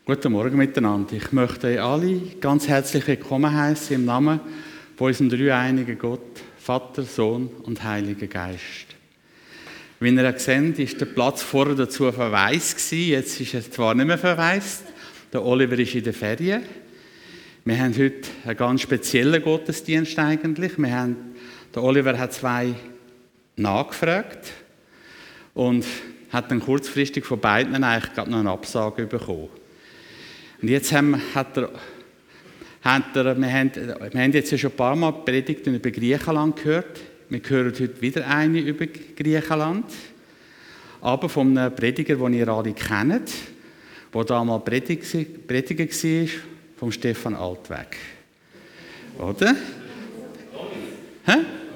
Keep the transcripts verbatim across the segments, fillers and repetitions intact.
Guten Morgen miteinander. Ich möchte euch alle ganz herzlich willkommen heißen im Namen von unserem dreieinigen Gott, Vater, Sohn und Heiliger Geist. Wie ihr seht, ist der Platz vorher dazu verwaist gewesen. Jetzt ist er zwar nicht mehr verwaist. Der Oliver ist in der Ferien. Wir haben heute einen ganz speziellen Gottesdienst eigentlich. Wir haben, der Oliver hat zwei nachgefragt und hat dann kurzfristig von beiden eigentlich gerade noch eine Absage bekommen. Und jetzt haben, hat er, hat er, wir, haben, wir haben jetzt ja schon ein paar Mal Predigten über Griechenland gehört. Wir hören heute wieder eine über Griechenland. Aber von einem Prediger, den ihr alle kennt, der damals Prediger, Prediger war, vom Stefan Altweg. Oder? Hä?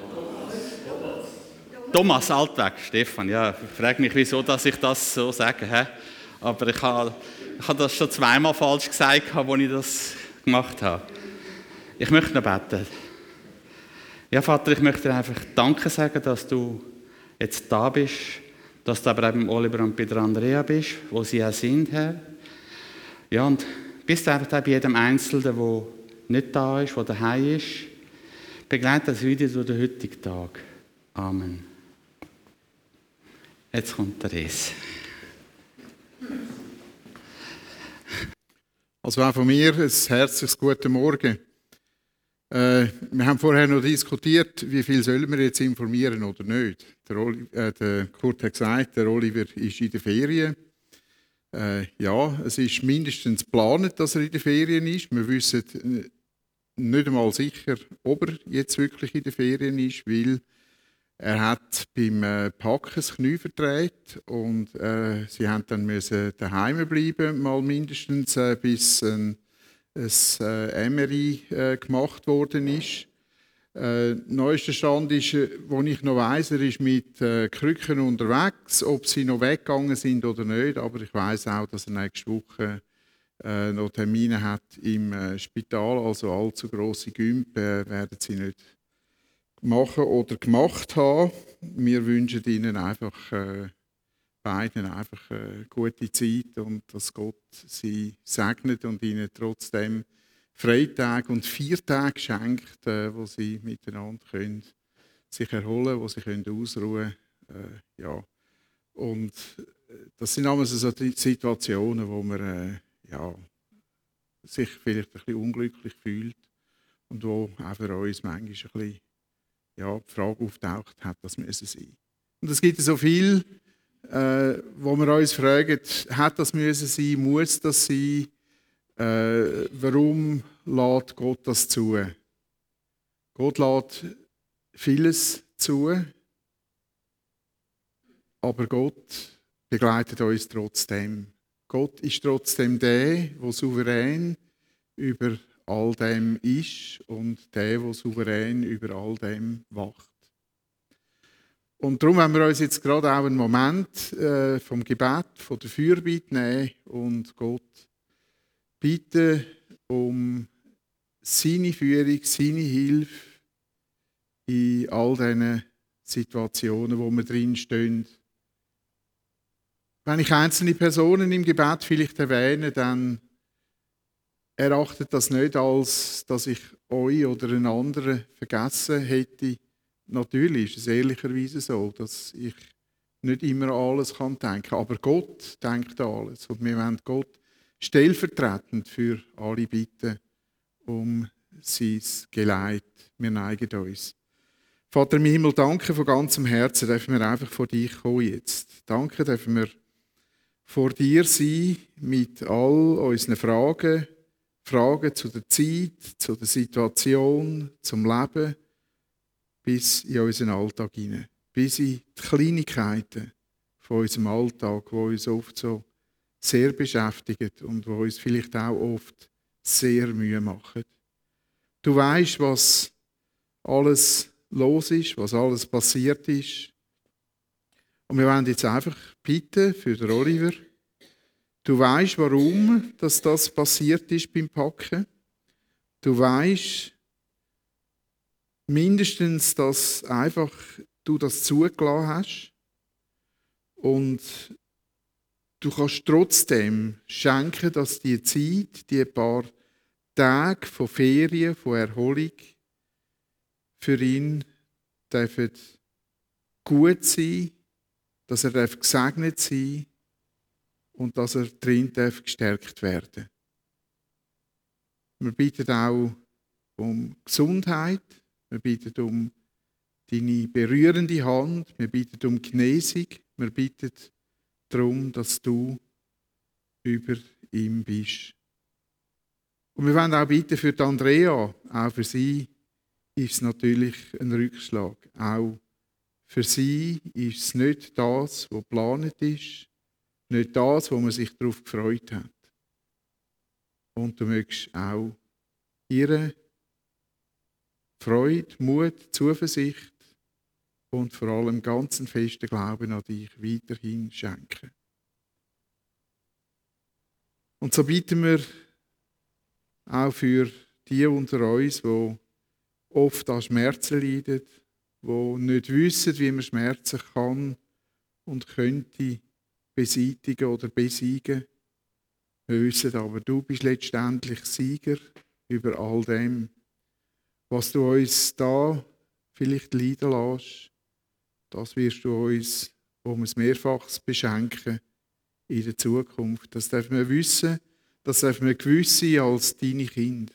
Thomas Altweg, Stefan. Ja, ich frage mich, wieso dass ich das so sage. He? Aber ich habe, ich habe das schon zweimal falsch gesagt, als ich das gemacht habe. Ich möchte noch beten. Ja, Vater, ich möchte dir einfach Danke sagen, dass du jetzt da bist, dass du aber auch beim Oliver und bei der Andrea bist, wo sie auch sind, Herr. Ja, und bist einfach auch bei jedem Einzelnen, der nicht da ist, der daheim ist. Begleite das wieder durch den heutigen Tag. Amen. Jetzt kommt der Res. Also auch von mir ein herzliches guten Morgen. Äh, wir haben vorher noch diskutiert, wie viel sollen wir jetzt informieren oder nicht. Der, Oli, äh, der Kurt hat gesagt, der Oliver ist in der Ferien. Äh, ja, es ist mindestens geplant, dass er in der Ferien ist. Wir wissen nicht einmal sicher, ob er jetzt wirklich in der Ferien ist, weil er hat beim äh, Packen das Knie verdreht und äh, sie haben dann müssen daheim bleiben, mal mindestens, äh, bis ein, ein äh, M R I äh, gemacht worden ist. Äh, neuester Stand ist, äh, wo ich noch weiss, er ist mit äh, Krücken unterwegs, ob sie noch weggegangen sind oder nicht. Aber ich weiss auch, dass er nächste Woche äh, noch Termine hat im äh, Spital, also allzu grosse Gümpe äh, werden sie nicht machen oder gemacht haben. Wir wünschen ihnen einfach äh, beiden einfach eine gute Zeit und dass Gott sie segnet und ihnen trotzdem Freitage und Viertage schenkt, äh, wo sie miteinander können sich erholen, wo sie können ausruhen können. Äh, ja. Und das sind alles so die Situationen, wo man äh, ja, sich vielleicht ein bisschen unglücklich fühlt und wo auch für uns manchmal ein bisschen ja, die Frage auftaucht, hat das müssen sein. Und es gibt so viel, äh, wo wir uns fragen, hat das müssen sein, muss das sein, äh, warum lässt Gott das zu? Gott lässt vieles zu, aber Gott begleitet uns trotzdem. Gott ist trotzdem der, der souverän über all dem ist und der, der souverän über all dem wacht. Und darum haben wir uns jetzt gerade auch einen Moment äh, vom Gebet, von der Fürbitte nehmen und Gott bitten um seine Führung, seine Hilfe in all diesen Situationen, wo wir drin stehen. Wenn ich einzelne Personen im Gebet vielleicht erwähne, dann erachtet das nicht als, dass ich euch oder einen anderen vergessen hätte. Natürlich ist es ehrlicherweise so, dass ich nicht immer an alles denken kann. Aber Gott denkt an alles. Und wir wollen Gott stellvertretend für alle bitten um sein Geleit. Wir neigen uns. Vater im Himmel, danke von ganzem Herzen, dürfen wir einfach vor dich kommen jetzt. Danke, dürfen wir vor dir sein mit all unseren Fragen, Fragen zu der Zeit, zu der Situation, zum Leben, bis in unseren Alltag hinein. Bis in die Kleinigkeiten von unserem Alltag, die uns oft so sehr beschäftigen und die uns vielleicht auch oft sehr Mühe machen. Du weisst, was alles los ist, was alles passiert ist. Und wir wollen jetzt einfach bitten für den Oliver. Du weisst, warum dass das passiert ist beim Packen. Du weisst mindestens, dass einfach du das zugelassen hast. Und du kannst trotzdem schenken, dass die Zeit, die paar Tage von Ferien, von Erholung für ihn dürfen gut sein, dass er gesegnet sein darf und dass er drin darf gestärkt werden. Wir bitten auch um Gesundheit, wir bitten um deine berührende Hand, wir bitten um Genesung, wir bitten darum, dass du über ihm bist. Und wir wollen auch bitten für die Andrea, auch für sie ist es natürlich ein Rückschlag. Auch für sie ist es nicht das, was geplant ist, nicht das, wo man sich darauf gefreut hat. Und du möchtest auch ihre Freude, Mut, Zuversicht und vor allem ganzen festen Glauben an dich weiterhin schenken. Und so bitten wir auch für die unter uns, die oft an Schmerzen leiden, die nicht wissen, wie man Schmerzen kann und könnte beseitigen oder besiegen. Wir wissen aber, du bist letztendlich Sieger über all dem, was du uns da vielleicht leiden lässt. Das wirst du uns um ein Mehrfaches beschenken in der Zukunft. Das dürfen wir wissen, das dürfen wir gewiss sein als deine Kinder.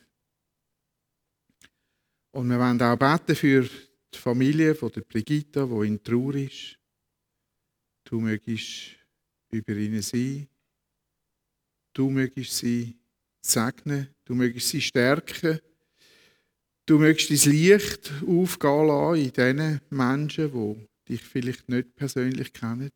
Und wir wollen auch beten für die Familie von der Brigitta, die in Trauer ist. Du mögest über ihnen sein. Du mögest sie segnen. Du mögest sie stärken. Du mögest dein Licht aufgehen lassen in diesen Menschen, die dich vielleicht nicht persönlich kennen.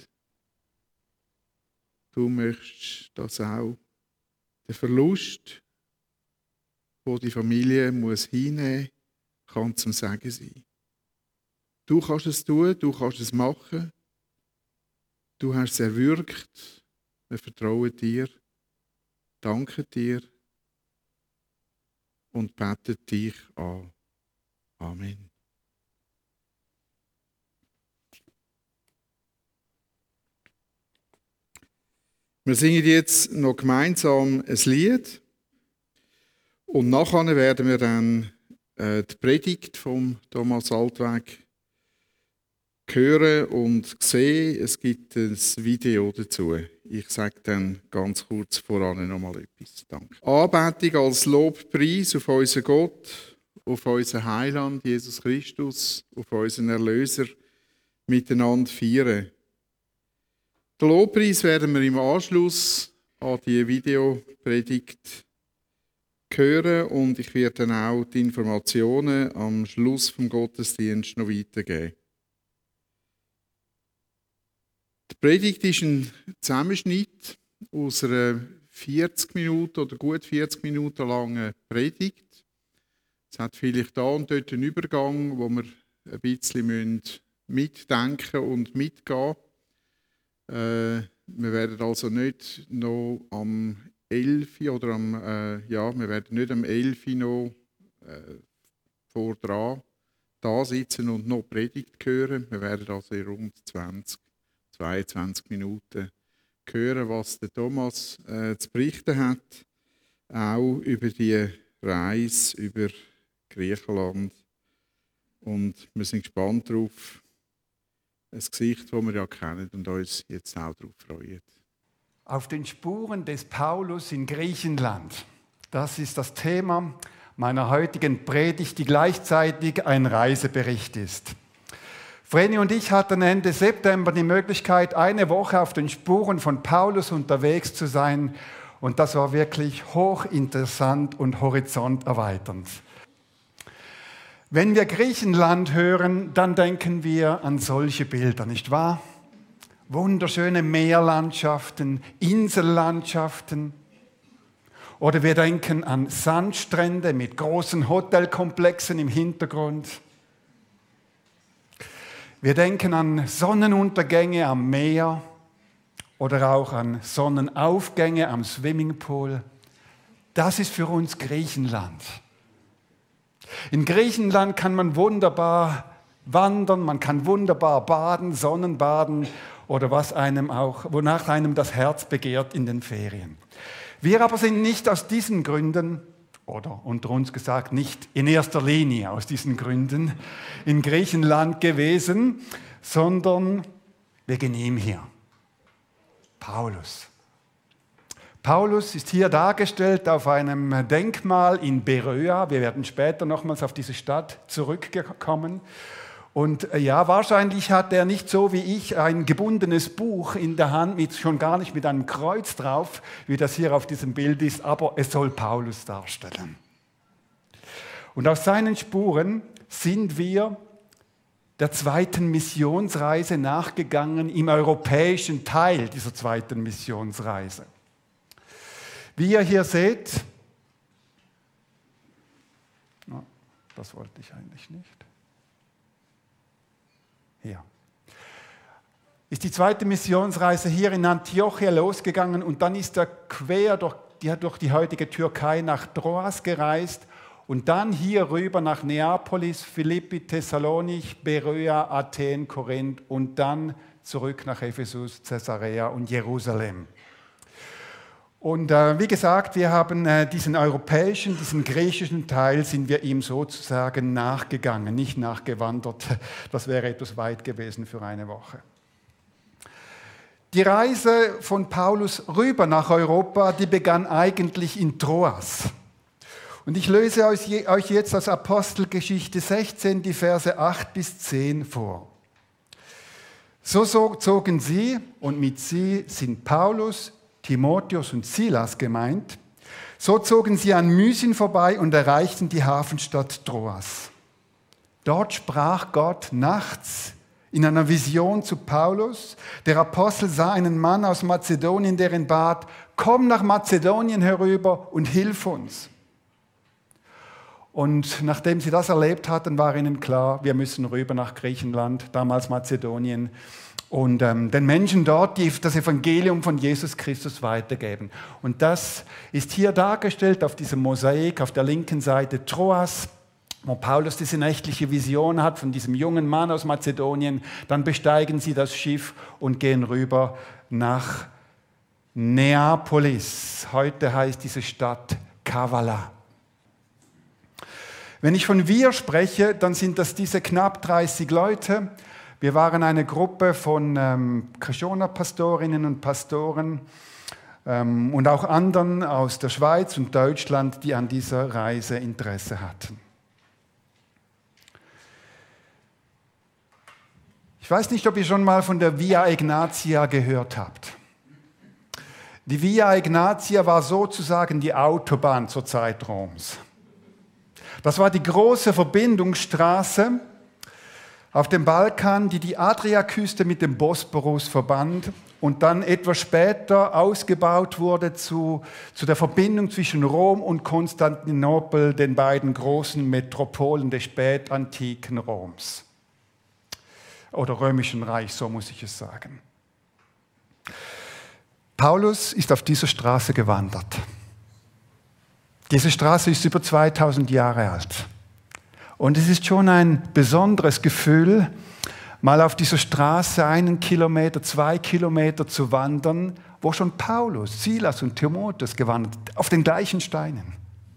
Du möchtest, dass auch der Verlust, den die Familie muss hinnehmen muss, kann zum Segen sein. Du kannst es tun, du kannst es machen. Du hast es erwirkt. Wir vertrauen dir, danken dir und beten dich an. Amen. Wir singen jetzt noch gemeinsam ein Lied und nachher werden wir dann äh, die Predigt von Thomas Altweg hören und sehen. Es gibt ein Video dazu. Ich sage dann ganz kurz voran noch mal etwas. Danke. Anbetung als Lobpreis auf unseren Gott, auf unseren Heiland Jesus Christus, auf unseren Erlöser miteinander feiern. Den Lobpreis werden wir im Anschluss an die Videopredigt hören und ich werde dann auch die Informationen am Schluss vom Gottesdienst noch weitergeben. Die Predigt ist ein Zusammenschnitt aus einer vierzig Minuten oder gut vierzig Minuten langen Predigt. Es hat vielleicht da und dort einen Übergang, wo wir ein bisschen mitdenken und mitgehen müssen. Äh, wir werden also nicht noch am elf oder am, äh, ja, wir werden nicht am elf noch äh, vor dran da sitzen und noch Predigt hören. Wir werden also in rund zwanzig, zweiundzwanzig Minuten hören, was der Thomas äh, zu berichten hat, auch über die Reise über Griechenland. Und wir sind gespannt darauf, ein Gesicht, das wir ja kennen und uns jetzt auch darauf freuen. Auf den Spuren des Paulus in Griechenland. Das ist das Thema meiner heutigen Predigt, die gleichzeitig ein Reisebericht ist. Vreni und ich hatten Ende September die Möglichkeit, eine Woche auf den Spuren von Paulus unterwegs zu sein. Und das war wirklich hochinteressant und horizonterweiternd. Wenn wir Griechenland hören, dann denken wir an solche Bilder, nicht wahr? Wunderschöne Meerlandschaften, Insellandschaften. Oder wir denken an Sandstrände mit großen Hotelkomplexen im Hintergrund. Wir denken an Sonnenuntergänge am Meer oder auch an Sonnenaufgänge am Swimmingpool. Das ist für uns Griechenland. In Griechenland kann man wunderbar wandern, man kann wunderbar baden, Sonnenbaden oder was einem auch, wonach einem das Herz begehrt in den Ferien. Wir aber sind nicht aus diesen Gründen, oder unter uns gesagt, nicht in erster Linie aus diesen Gründen in Griechenland gewesen, sondern wegen ihm hier. Paulus. Paulus ist hier dargestellt auf einem Denkmal in Beröa. Wir werden später nochmals auf diese Stadt zurückkommen. Und ja, wahrscheinlich hat er nicht so wie ich ein gebundenes Buch in der Hand, mit, schon gar nicht mit einem Kreuz drauf, wie das hier auf diesem Bild ist, aber es soll Paulus darstellen. Und aus seinen Spuren sind wir der zweiten Missionsreise nachgegangen, im europäischen Teil dieser zweiten Missionsreise. Wie ihr hier seht, oh, das wollte ich eigentlich nicht. Hier ist die zweite Missionsreise hier in Antiochia losgegangen und dann ist er quer durch die, durch die heutige Türkei nach Troas gereist und dann hier rüber nach Neapolis, Philippi, Thessalonich, Beröa, Athen, Korinth und dann zurück nach Ephesus, Caesarea und Jerusalem. Und äh, wie gesagt, wir haben äh, diesen europäischen, diesen griechischen Teil, sind wir ihm sozusagen nachgegangen, nicht nachgewandert. Das wäre etwas weit gewesen für eine Woche. Die Reise von Paulus rüber nach Europa, die begann eigentlich in Troas. Und ich löse euch jetzt aus Apostelgeschichte sechzehn die Verse acht bis zehn vor. So zogen sie, und mit sie sind Paulus, Timotheus und Silas gemeint, so zogen sie an Mysien vorbei und erreichten die Hafenstadt Troas. Dort sprach Gott nachts in einer Vision zu Paulus. Der Apostel sah einen Mann aus Mazedonien, der ihn bat, komm nach Mazedonien herüber und hilf uns. Und nachdem sie das erlebt hatten, war ihnen klar, wir müssen rüber nach Griechenland, damals Mazedonien, und ähm, den Menschen dort die das Evangelium von Jesus Christus weitergeben. Und das ist hier dargestellt auf diesem Mosaik auf der linken Seite Troas, wo Paulus diese nächtliche Vision hat von diesem jungen Mann aus Mazedonien. Dann besteigen sie das Schiff und gehen rüber nach Neapolis. Heute heißt diese Stadt Kavala. Wenn ich von wir spreche, dann sind das diese knapp dreißig Leute. Wir waren eine Gruppe von ähm, Krishona-Pastorinnen und Pastoren ähm, und auch anderen aus der Schweiz und Deutschland, die an dieser Reise Interesse hatten. Ich weiß nicht, ob ihr schon mal von der Via Egnatia gehört habt. Die Via Egnatia war sozusagen die Autobahn zur Zeit Roms. Das war die große Verbindungsstraße auf dem Balkan, die die Adriaküste mit dem Bosporus verband und dann etwas später ausgebaut wurde zu, zu der Verbindung zwischen Rom und Konstantinopel, den beiden großen Metropolen des spätantiken Roms. Oder Römischen Reich, so muss ich es sagen. Paulus ist auf dieser Straße gewandert. Diese Straße ist über zweitausend Jahre alt. Und es ist schon ein besonderes Gefühl, mal auf dieser Straße einen Kilometer, zwei Kilometer zu wandern, wo schon Paulus, Silas und Timotheus gewandert sind, auf den gleichen Steinen.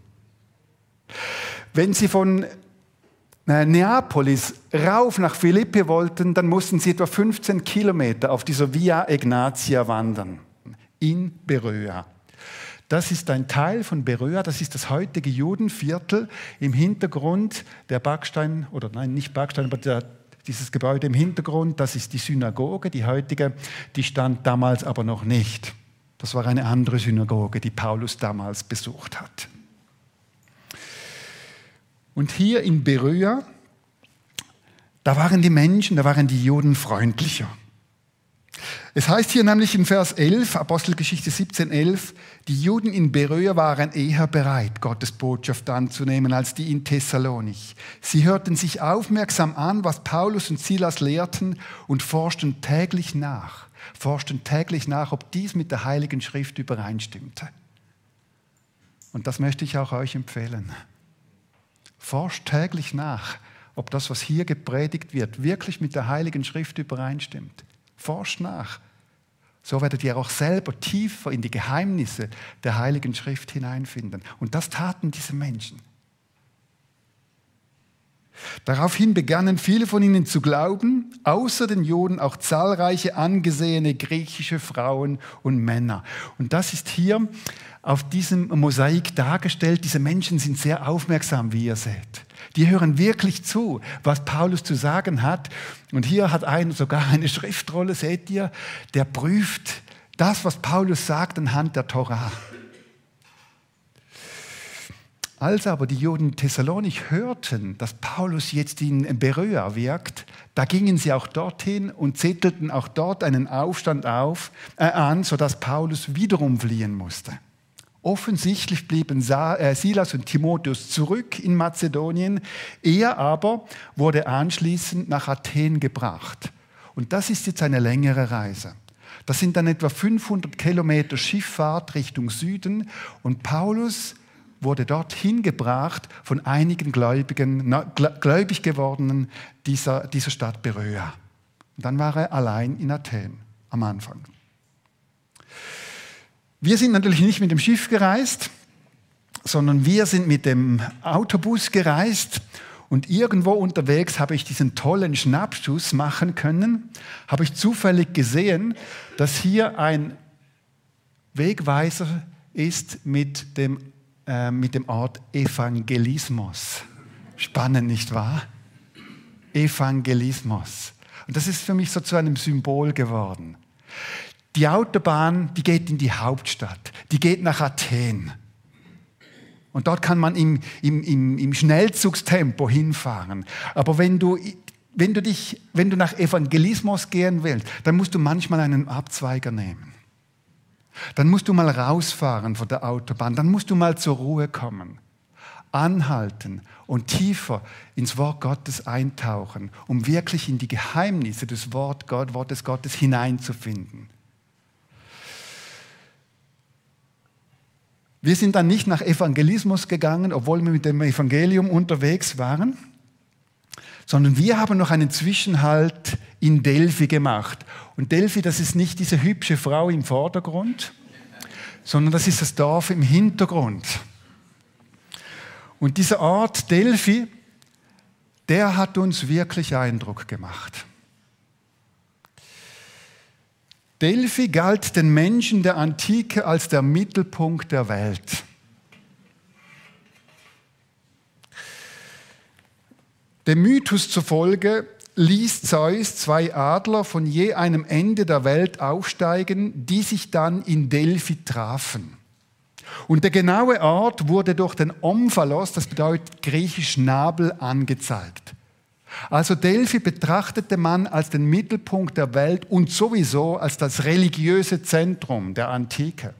Wenn sie von Neapolis rauf nach Philippi wollten, dann mussten sie etwa fünfzehn Kilometer auf dieser Via Egnatia wandern, in Beröa. Das ist ein Teil von Beröa, das ist das heutige Judenviertel. Im Hintergrund der Backstein, oder nein, nicht Backstein, aber der, dieses Gebäude im Hintergrund, das ist die Synagoge, die heutige, die stand damals aber noch nicht. Das war eine andere Synagoge, die Paulus damals besucht hat. Und hier in Beröa, da waren die Menschen, da waren die Juden freundlicher. Es heißt hier nämlich in Vers elf, Apostelgeschichte siebzehn, elf, die Juden in Beröa waren eher bereit, Gottes Botschaft anzunehmen, als die in Thessalonich. Sie hörten sich aufmerksam an, was Paulus und Silas lehrten und forschten täglich nach, forschten täglich nach, ob dies mit der Heiligen Schrift übereinstimmte. Und das möchte ich auch euch empfehlen. Forscht täglich nach, ob das, was hier gepredigt wird, wirklich mit der Heiligen Schrift übereinstimmt. forscht nach. So werdet ihr auch selber tiefer in die Geheimnisse der Heiligen Schrift hineinfinden. Und das taten diese Menschen. Daraufhin begannen viele von ihnen zu glauben, außer den Juden auch zahlreiche angesehene griechische Frauen und Männer. Und das ist hier auf diesem Mosaik dargestellt. Diese Menschen sind sehr aufmerksam, wie ihr seht. Die hören wirklich zu, was Paulus zu sagen hat. Und hier hat einer sogar eine Schriftrolle, seht ihr, der prüft das, was Paulus sagt, anhand der Tora. Als aber die Juden in Thessalonich hörten, dass Paulus jetzt in Beröa wirkt, da gingen sie auch dorthin und zettelten auch dort einen Aufstand auf, äh, an, sodass Paulus wiederum fliehen musste. Offensichtlich blieben Silas und Timotheus zurück in Mazedonien, er aber wurde anschließend nach Athen gebracht. Und das ist jetzt eine längere Reise. Das sind dann etwa fünfhundert Kilometer Schifffahrt Richtung Süden und Paulus wurde dorthin gebracht von einigen Gläubigen, gläubig gewordenen dieser, dieser Stadt Beröa. Und dann war er allein in Athen am Anfang. Wir sind natürlich nicht mit dem Schiff gereist, sondern wir sind mit dem Autobus gereist. Und irgendwo unterwegs habe ich diesen tollen Schnappschuss machen können, habe ich zufällig gesehen, dass hier ein Wegweiser ist mit dem mit dem Ort Evangelismos. Spannend, nicht wahr? Evangelismos. Und das ist für mich so zu einem Symbol geworden. Die Autobahn, die geht in die Hauptstadt, die geht nach Athen. Und dort kann man im, im, im, im Schnellzugstempo hinfahren. Aber wenn du, wenn, du dich, wenn du nach Evangelismos gehen willst, dann musst du manchmal einen Abzweiger nehmen. Dann musst du mal rausfahren von der Autobahn, dann musst du mal zur Ruhe kommen, anhalten und tiefer ins Wort Gottes eintauchen, um wirklich in die Geheimnisse des Wort Gott, Wortes Gottes hineinzufinden. Wir sind dann nicht nach Evangelismus gegangen, obwohl wir mit dem Evangelium unterwegs waren, sondern wir haben noch einen Zwischenhalt in Delphi gemacht. Und Delphi, das ist nicht diese hübsche Frau im Vordergrund, sondern das ist das Dorf im Hintergrund. Und dieser Ort Delphi, der hat uns wirklich Eindruck gemacht. Delphi galt den Menschen der Antike als der Mittelpunkt der Welt. Dem Mythos zufolge ließ Zeus zwei Adler von je einem Ende der Welt aufsteigen, die sich dann in Delphi trafen. Und der genaue Ort wurde durch den Omphalos, das bedeutet griechisch Nabel, angezeigt. Also Delphi betrachtete man als den Mittelpunkt der Welt und sowieso als das religiöse Zentrum der Antike.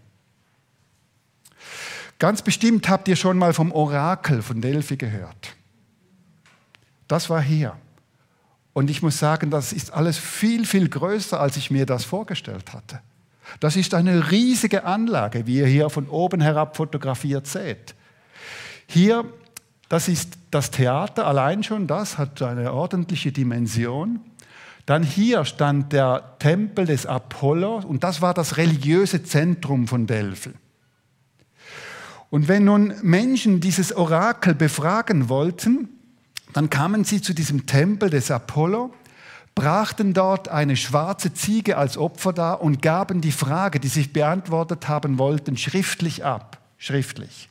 Ganz bestimmt habt ihr schon mal vom Orakel von Delphi gehört. Das war hier. Und ich muss sagen, das ist alles viel, viel größer, als ich mir das vorgestellt hatte. Das ist eine riesige Anlage, wie ihr hier von oben herab fotografiert seht. Hier, das ist das Theater, allein schon das hat eine ordentliche Dimension. Dann hier stand der Tempel des Apollo und das war das religiöse Zentrum von Delphi. Und wenn nun Menschen dieses Orakel befragen wollten, dann kamen sie zu diesem Tempel des Apollo, brachten dort eine schwarze Ziege als Opfer dar und gaben die Frage, die sie beantwortet haben wollten, schriftlich ab. Schriftlich.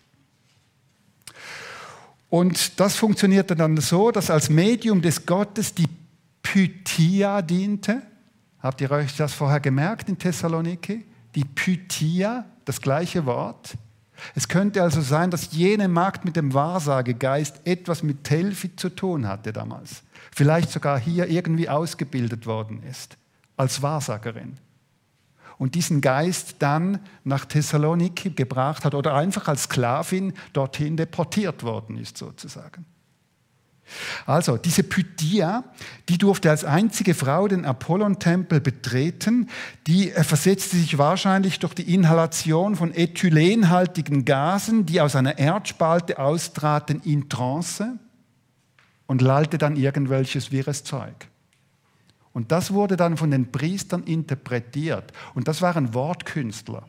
Und das funktionierte dann so, dass als Medium des Gottes die Pythia diente. Habt ihr euch das vorher gemerkt in Thessaloniki? Die Pythia, das gleiche Wort. Es könnte also sein, dass jene Magd mit dem Wahrsagegeist etwas mit Delphi zu tun hatte damals. Vielleicht sogar hier irgendwie ausgebildet worden ist, als Wahrsagerin. Und diesen Geist dann nach Thessaloniki gebracht hat oder einfach als Sklavin dorthin deportiert worden ist sozusagen. Also diese Pythia, die durfte als einzige Frau den Apollon-Tempel betreten, die versetzte sich wahrscheinlich durch die Inhalation von ethylenhaltigen Gasen, die aus einer Erdspalte austraten, in Trance und lallte dann irgendwelches wirres Zeug. Und das wurde dann von den Priestern interpretiert. Und das waren Wortkünstler.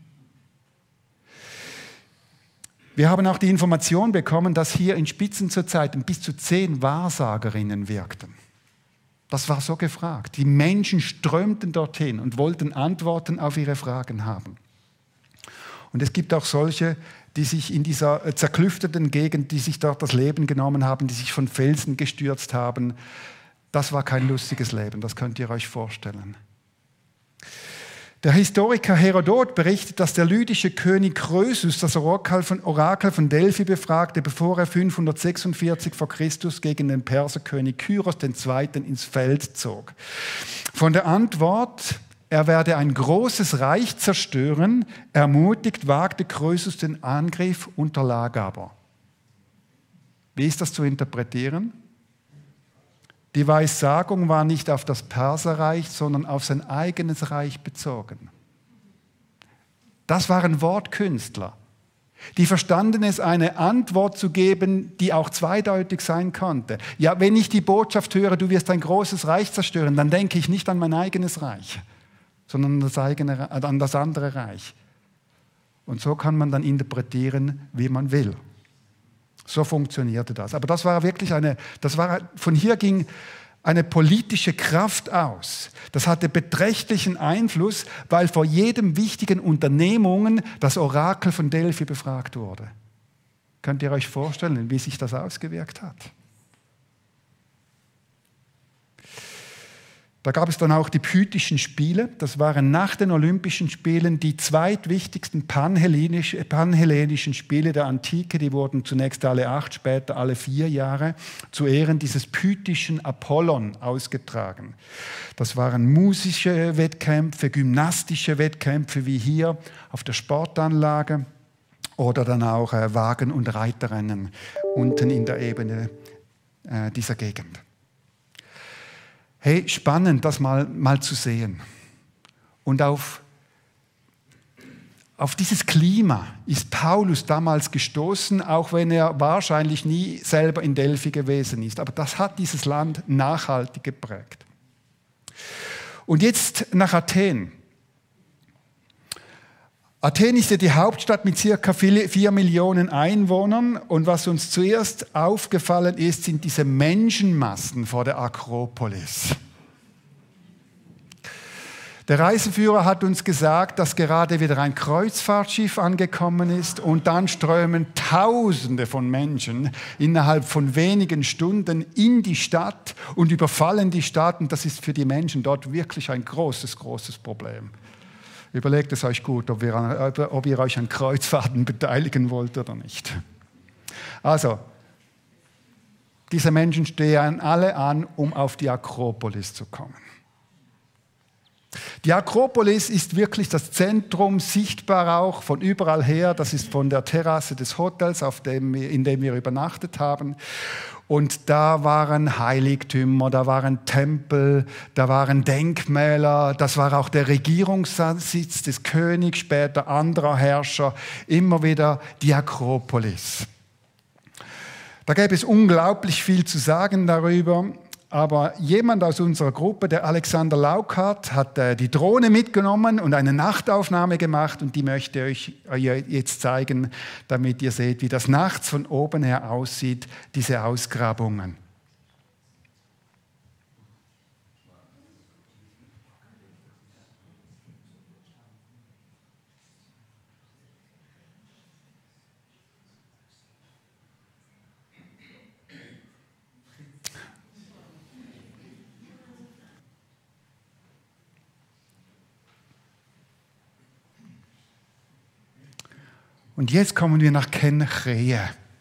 Wir haben auch die Information bekommen, dass hier in Spitzenzeiten bis zu zehn Wahrsagerinnen wirkten. Das war so gefragt. Die Menschen strömten dorthin und wollten Antworten auf ihre Fragen haben. Und es gibt auch solche, die sich in dieser zerklüfteten Gegend, die sich dort das Leben genommen haben, die sich von Felsen gestürzt haben. Das war kein lustiges Leben, das könnt ihr euch vorstellen. Der Historiker Herodot berichtet, dass der lydische König Krösus das Orakel von, Orakel von Delphi befragte, bevor er fünfhundertsechsundvierzig vor Christus gegen den Perserkönig Kyros der Zweite ins Feld zog. Von der Antwort, er werde ein großes Reich zerstören, ermutigt, wagte Krösus den Angriff, unterlag aber. Wie ist das zu interpretieren? Die Weissagung war nicht auf das Perserreich, sondern auf sein eigenes Reich bezogen. Das waren Wortkünstler. Die verstanden es, eine Antwort zu geben, die auch zweideutig sein konnte. Ja, wenn ich die Botschaft höre, du wirst ein großes Reich zerstören, dann denke ich nicht an mein eigenes Reich, sondern an das, eigene, an das andere Reich. Und so kann man dann interpretieren, wie man will. So funktionierte das. Aber das war wirklich eine, das war, von hier ging eine politische Kraft aus. Das hatte beträchtlichen Einfluss, weil vor jedem wichtigen Unternehmungen das Orakel von Delphi befragt wurde. Könnt ihr euch vorstellen, wie sich das ausgewirkt hat? Da gab es dann auch die Pythischen Spiele. Das waren nach den Olympischen Spielen die zweitwichtigsten panhellenischen, panhellenischen Spiele der Antike. Die wurden zunächst alle acht, später alle vier Jahre zu Ehren dieses pythischen Apollon ausgetragen. Das waren musische Wettkämpfe, gymnastische Wettkämpfe wie hier auf der Sportanlage oder dann auch Wagen- und Reiterrennen unten in der Ebene dieser Gegend. Hey, spannend, das mal, mal zu sehen. Und auf, auf dieses Klima ist Paulus damals gestoßen, auch wenn er wahrscheinlich nie selber in Delphi gewesen ist. Aber das hat dieses Land nachhaltig geprägt. Und jetzt nach Athen. Athen ist ja die Hauptstadt mit circa vier Millionen Einwohnern. Und was uns zuerst aufgefallen ist, sind diese Menschenmassen vor der Akropolis. Der Reiseführer hat uns gesagt, dass gerade wieder ein Kreuzfahrtschiff angekommen ist und dann strömen Tausende von Menschen innerhalb von wenigen Stunden in die Stadt und überfallen die Stadt. Und das ist für die Menschen dort wirklich ein großes, großes Problem. Überlegt es euch gut, ob ihr, ob ihr euch an Kreuzfahrten beteiligen wollt oder nicht. Also, diese Menschen stehen alle an, um auf die Akropolis zu kommen. Die Akropolis ist wirklich das Zentrum, sichtbar auch von überall her. Das ist von der Terrasse des Hotels, auf dem wir, in dem wir übernachtet haben. Und da waren Heiligtümer, da waren Tempel, da waren Denkmäler, das war auch der Regierungssitz des Königs, später anderer Herrscher, immer wieder die Akropolis. Da gäbe es unglaublich viel zu sagen darüber, aber jemand aus unserer Gruppe, der Alexander Laukart, hat äh, die Drohne mitgenommen und eine Nachtaufnahme gemacht und die möchte ich euch jetzt zeigen, damit ihr seht, wie das nachts von oben her aussieht, diese Ausgrabungen. Und jetzt kommen wir nach Kenchreä.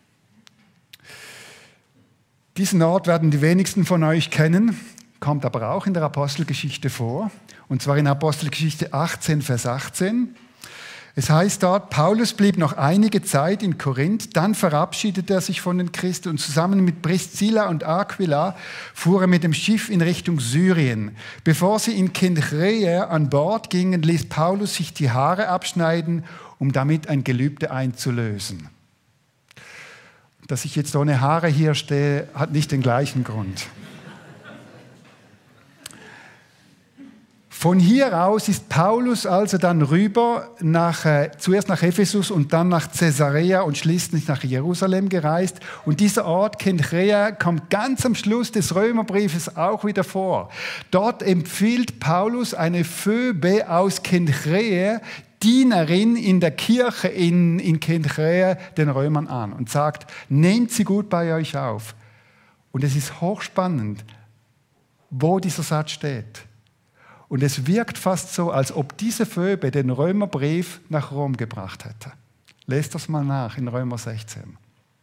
Diesen Ort werden die wenigsten von euch kennen, kommt aber auch in der Apostelgeschichte vor. Und zwar in Apostelgeschichte achtzehn, Vers achtzehn. Es heißt dort, Paulus blieb noch einige Zeit in Korinth, dann verabschiedete er sich von den Christen und zusammen mit Priscilla und Aquila fuhr er mit dem Schiff in Richtung Syrien. Bevor sie in Kenchreä an Bord gingen, ließ Paulus sich die Haare abschneiden, um damit ein Gelübde einzulösen. Dass ich jetzt ohne Haare hier stehe, hat nicht den gleichen Grund. Von hier aus ist Paulus also dann rüber, nach, äh, zuerst nach Ephesus und dann nach Caesarea und schließlich nach Jerusalem gereist. Und dieser Ort, Kenchrea, kommt ganz am Schluss des Römerbriefes auch wieder vor. Dort empfiehlt Paulus eine Phoebe aus Kenchrea, Dienerin in der Kirche in, in Kenchrea, den Römern an und sagt, nehmt sie gut bei euch auf. Und es ist hochspannend, wo dieser Satz steht. Und es wirkt fast so, als ob diese Phoebe den Römerbrief nach Rom gebracht hätte. Lest das mal nach in Römer sechzehn.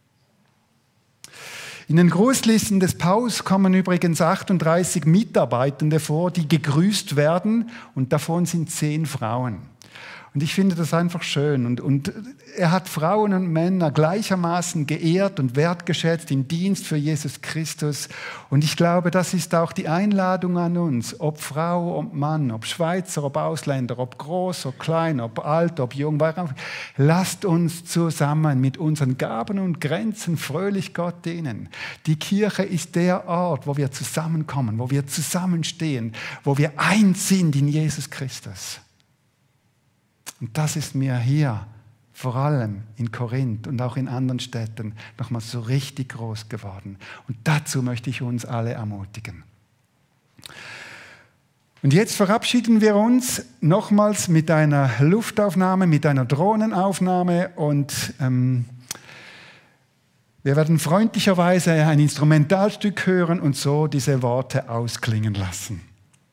In den Grußlisten des Paulus kommen übrigens achtunddreißig Mitarbeitende vor, die gegrüßt werden, und davon sind zehn Frauen. Und ich finde das einfach schön. Und, und er hat Frauen und Männer gleichermaßen geehrt und wertgeschätzt im Dienst für Jesus Christus. Und ich glaube, das ist auch die Einladung an uns, ob Frau, ob Mann, ob Schweizer, ob Ausländer, ob groß, ob klein, ob alt, ob jung. Lasst uns zusammen mit unseren Gaben und Grenzen fröhlich Gott dienen. Die Kirche ist der Ort, wo wir zusammenkommen, wo wir zusammenstehen, wo wir eins sind in Jesus Christus. Und das ist mir hier, vor allem in Korinth und auch in anderen Städten, nochmal so richtig groß geworden. Und dazu möchte ich uns alle ermutigen. Und jetzt verabschieden wir uns nochmals mit einer Luftaufnahme, mit einer Drohnenaufnahme, und ähm, wir werden freundlicherweise ein Instrumentalstück hören und so diese Worte ausklingen lassen.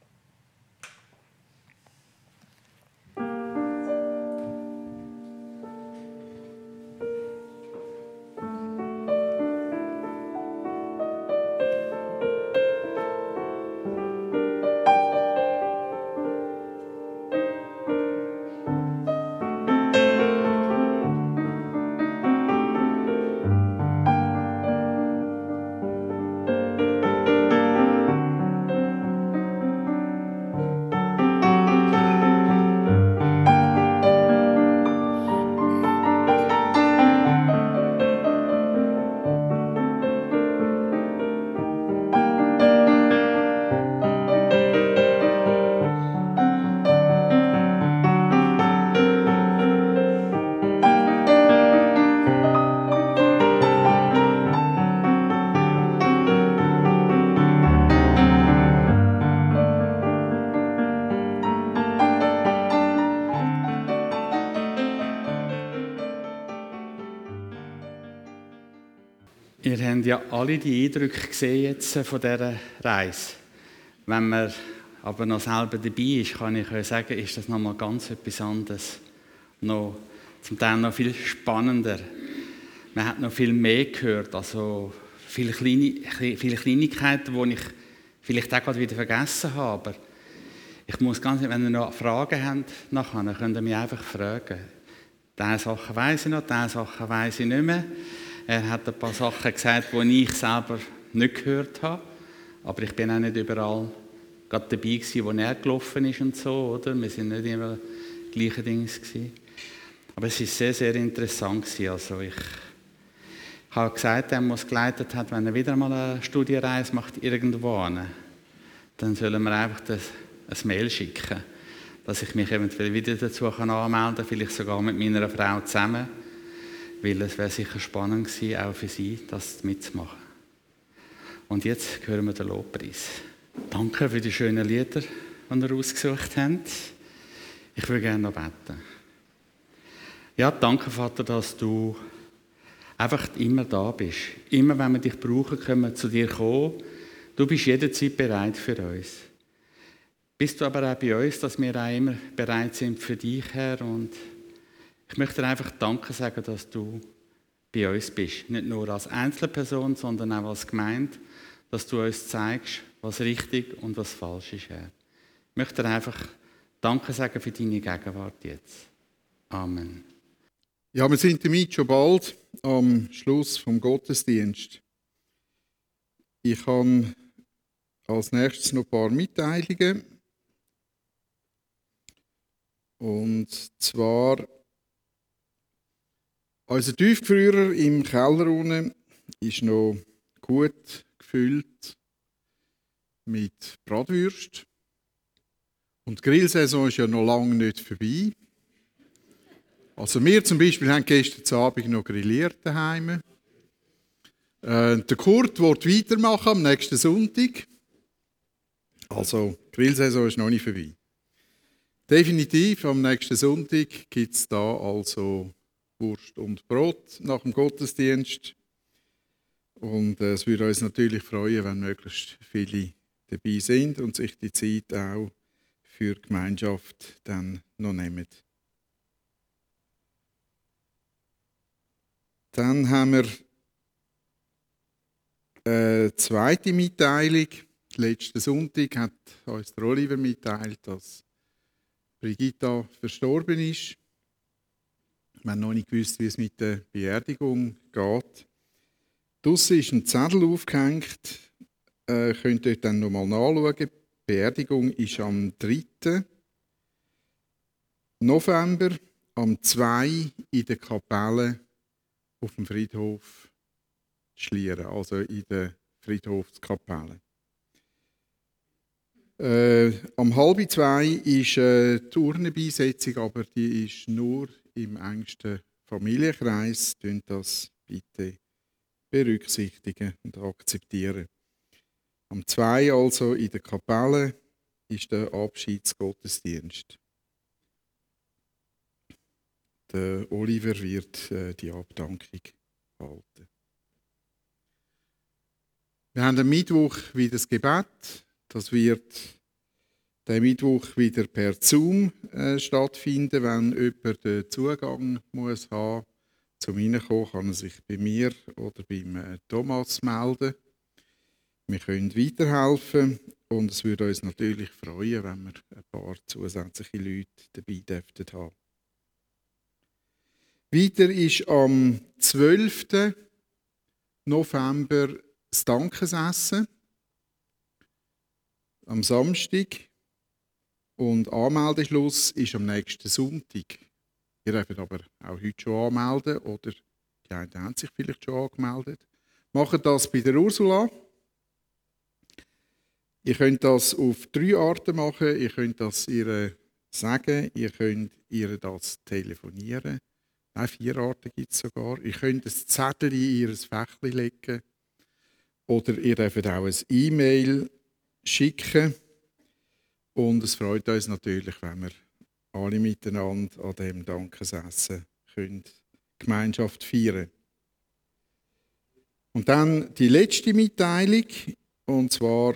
Ihr habt ja alle die Eindrücke gesehen jetzt von dieser Reise. Wenn man aber noch selber dabei ist, kann ich euch sagen, ist das nochmal ganz etwas anderes. Noch, zum Teil noch viel spannender. Man hat noch viel mehr gehört, also viele, kleine, viele Kleinigkeiten, die ich vielleicht auch gerade wieder vergessen habe. Aber ich muss ganz, wenn ihr noch Fragen habt, nachher, dann könnt ihr mich einfach fragen. Diese Sachen weiss ich noch, diese Sachen weiss ich nicht mehr. Er hat ein paar Sachen gesagt, die ich selber nicht gehört habe. Aber ich bin auch nicht überall gerade dabei gewesen, wo er gelaufen ist und so, oder? Wir sind nicht immer die gleichen Dinge gewesen. Aber es war sehr, sehr interessant gewesen. Also ich habe gesagt, er muss geleitet hat, wenn er wieder mal eine Studienreise macht, irgendwo hin, dann sollen wir einfach das, ein Mail schicken, dass ich mich eventuell wieder dazu anmelden kann, vielleicht sogar mit meiner Frau zusammen. Weil es wäre sicher spannend gewesen, auch für sie, das mitzumachen. Und jetzt hören wir den Lobpreis. Danke für die schönen Lieder, die ihr ausgesucht habt. Ich würde gerne noch beten. Ja, danke, Vater, dass du einfach immer da bist. Immer, wenn wir dich brauchen, können wir zu dir kommen. Du bist jederzeit bereit für uns. Bist du aber auch bei uns, dass wir auch immer bereit sind für dich, Herr, und ich möchte dir einfach Danke sagen, dass du bei uns bist. Nicht nur als Einzelperson, sondern auch als Gemeinde, dass du uns zeigst, was richtig und was falsch ist, Herr. Ich möchte dir einfach Danke sagen für deine Gegenwart jetzt. Amen. Ja, wir sind damit schon bald am Schluss vom Gottesdienst. Ich habe als nächstes noch ein paar Mitteilungen. Und zwar unser Tiefgefrierer im Keller unten ist noch gut gefüllt mit Bratwürst Und die Grillsaison ist ja noch lange nicht vorbei. Also wir zum Beispiel haben gestern Abend noch grilliert daheim. Äh, der Kurt wird weitermachen am nächsten Sonntag. Also die Grillsaison ist noch nicht vorbei. Definitiv am nächsten Sonntag gibt es da also Wurst und Brot nach dem Gottesdienst. Und äh, es würde uns natürlich freuen, wenn möglichst viele dabei sind und sich die Zeit auch für die Gemeinschaft dann noch nehmen. Dann haben wir eine zweite Mitteilung. Letzten Sonntag hat uns der Oliver mitteilt, dass Brigitta verstorben ist. Wir haben noch nicht gewusst, wie es mit der Beerdigung geht. Draussen ist ein Zettel aufgehängt. Äh, könnt ihr dann nochmal nachschauen. Die Beerdigung ist am dritten November, am zweiten in der Kapelle auf dem Friedhof Schlieren, also in der Friedhofskapelle. Äh, am halb zwei ist äh, die Urnenbeisetzung, aber die ist nur im engsten Familienkreis. Tönt das bitte berücksichtigen und akzeptieren. Am zwei also in der Kapelle ist der Abschiedsgottesdienst. Der Oliver wird äh, die Abdankung halten. Wir haben am Mittwoch wieder das Gebet. Das wird der Mittwoch wieder per Zoom äh, stattfinden. Wenn jemand den Zugang muss haben, zum Reinkommen, kann er sich bei mir oder beim äh, Thomas melden. Wir können weiterhelfen und es würde uns natürlich freuen, wenn wir ein paar zusätzliche Leute dabei dürften haben. Weiter ist am zwölften November das Dankesessen. Am Samstag. Und Anmeldeschluss ist am nächsten Sonntag. Ihr dürft aber auch heute schon anmelden oder die einen haben sich vielleicht schon angemeldet. Macht das bei der Ursula. Ihr könnt das auf drei Arten machen. Ihr könnt das ihr sagen, ihr könnt ihr das telefonieren. Nein, vier Arten gibt es sogar. Ihr könnt ein Zettel in ihr Fächli legen. Oder ihr dürft auch ein E-Mail schicken. Und es freut uns natürlich, wenn wir alle miteinander an diesem Dankesessen können Gemeinschaft feiern. Und dann die letzte Mitteilung, und zwar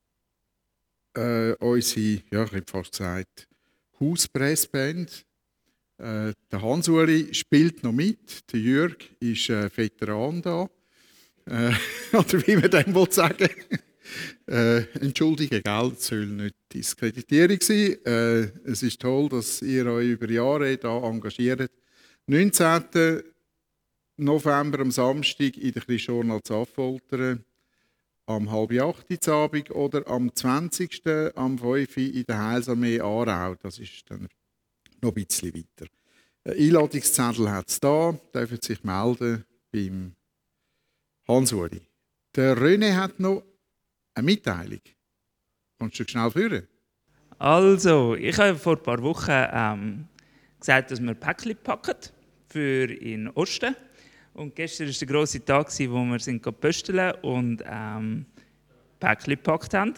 äh, unsere, ja, ich habe fast gesagt, Hauspressband. Äh, der Hans-Uli spielt noch mit, der Jürg ist äh, Veteran da. Äh, oder wie man dem will sagen. Äh, entschuldige, gell, das soll nicht Diskreditierung sein. Äh, es ist toll, dass ihr euch über Jahre hier engagiert. neunzehnten November am Samstag in der Christjournal Affoltern, am halb acht Uhr Abend oder am zwanzigsten am fünf Uhr in der Heilsarmee Aarau. Das ist dann noch ein bisschen weiter. Ein Einladungszettel hat es da, dürfen sich melden beim Hans-Uli. Der René hat noch eine Mitteilung. Kannst du schnell führen? Also, ich habe vor ein paar Wochen ähm, gesagt, dass wir Päckchen packen für in Osten. Und gestern war der grosse Tag, wo wir sind pösteln und ähm, Päckchen gepackt haben.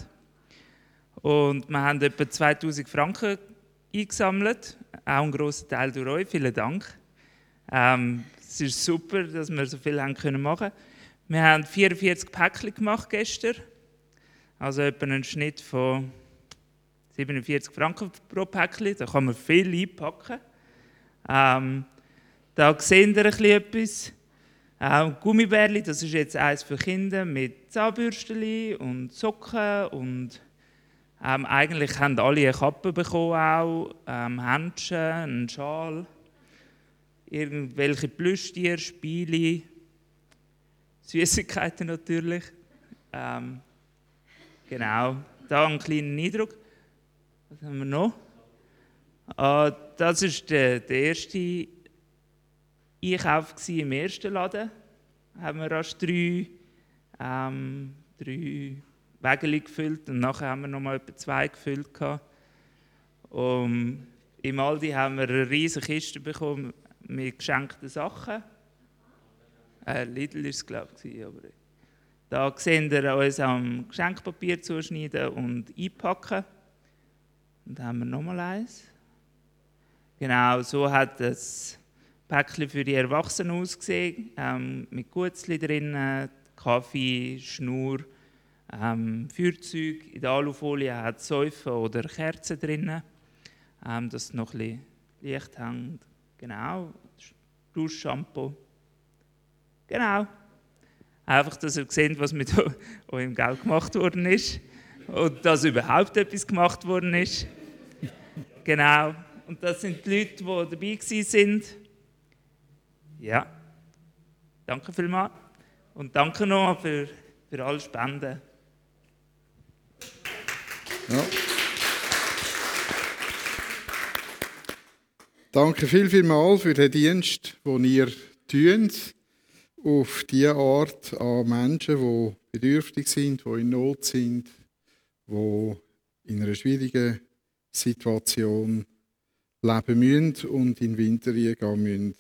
Und wir haben etwa zweitausend Franken eingesammelt. Auch ein grosser Teil durch euch. Vielen Dank. Ähm, es ist super, dass wir so viel haben können machen. Wir haben vierundvierzig Päckchen gemacht gestern. Also etwa einen Schnitt von siebenundvierzig Franken pro Päckchen. Da kann man viel einpacken. Ähm, da seht ihr ein bisschen etwas. Ähm, Gummibärli, das ist jetzt eins für Kinder mit Zahnbürstchen und Socken. Und, ähm, eigentlich haben alle eine Kappe bekommen, auch, ähm, Händchen, einen Schal, irgendwelche Plüschtiere, Spiele, Süßigkeiten natürlich. Ähm, Genau, da einen kleinen Eindruck. Was haben wir noch? Ah, das war der, der erste Einkauf im ersten Laden. Da haben wir erst drei, ähm, drei Wägel gefüllt und nachher haben wir noch mal etwa zwei gefüllt. Um, Im Aldi haben wir eine riesige Kiste bekommen mit geschenkten Sachen. Äh, Lidl war es, glaube ich. Aber da sehen wir uns am Geschenkpapier zuschneiden und einpacken. Und dann haben wir nochmal eins. Genau, so hat das Päckchen für die Erwachsenen ausgesehen. Ähm, mit Gutzli drin, Kaffee, Schnur, ähm, Feuerzeug. In der Alufolie hat Säufen oder Kerzen drin, ähm, dass es noch ein bisschen Licht hängt. Genau, Duschshampoo. Genau. Einfach, dass ihr seht, was mit eurem Geld gemacht worden ist. Und dass überhaupt etwas gemacht worden ist. Genau. Und das sind die Leute, die dabei waren. Ja. Danke vielmals. Und danke noch für, für alle Spenden. Ja. Danke viel, viel mal für den Dienst, den ihr tut, auf diese Art an Menschen, die bedürftig sind, die in Not sind, die in einer schwierigen Situation leben müssen und in den Winter gehen müssen.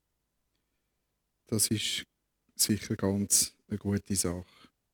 Das ist sicher ganz eine gute Sache.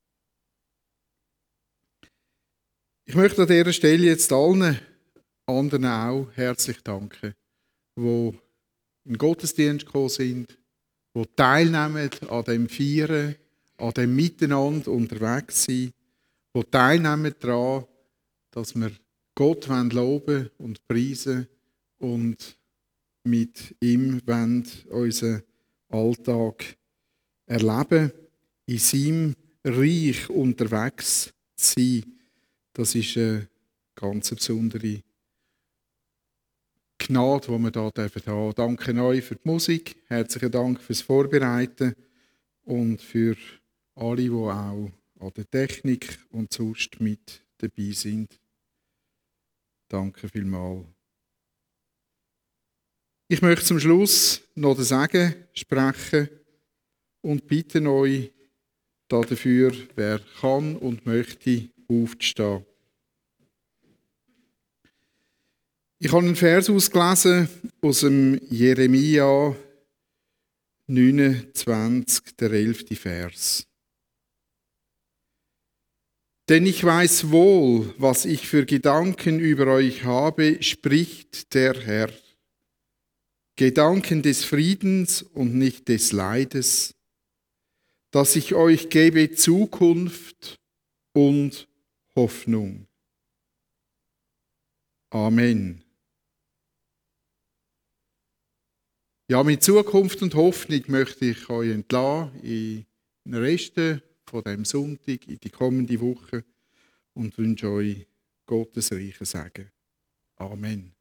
Ich möchte an dieser Stelle jetzt allen anderen auch herzlich danken, die in den Gottesdienst gekommen sind, die teilnehmen an dem Feiern, an dem Miteinander unterwegs sind, die teilnehmen daran, dass wir Gott loben und preisen und mit ihm unseren Alltag erleben, in seinem Reich unterwegs zu sein. Das ist eine ganz besondere Gnade, die wir hier haben dürfen. Danke euch für die Musik, herzlichen Dank fürs Vorbereiten und für alle, die auch an der Technik und sonst mit dabei sind. Danke vielmals. Ich möchte zum Schluss noch den Segen sprechen und bitte euch dafür, wer kann und möchte, aufzustehen. Ich habe einen Vers ausgelesen aus dem Jeremia neunundzwanzig, der elfte Vers. Denn ich weiß wohl, was ich für Gedanken über euch habe, spricht der Herr. Gedanken des Friedens und nicht des Leides, dass ich euch gebe Zukunft und Hoffnung. Amen. Ja, mit Zukunft und Hoffnung möchte ich euch entlassen in den Rest von dem Sonntag, in die kommende Woche und wünsche euch Gottes reichen Segen. Amen.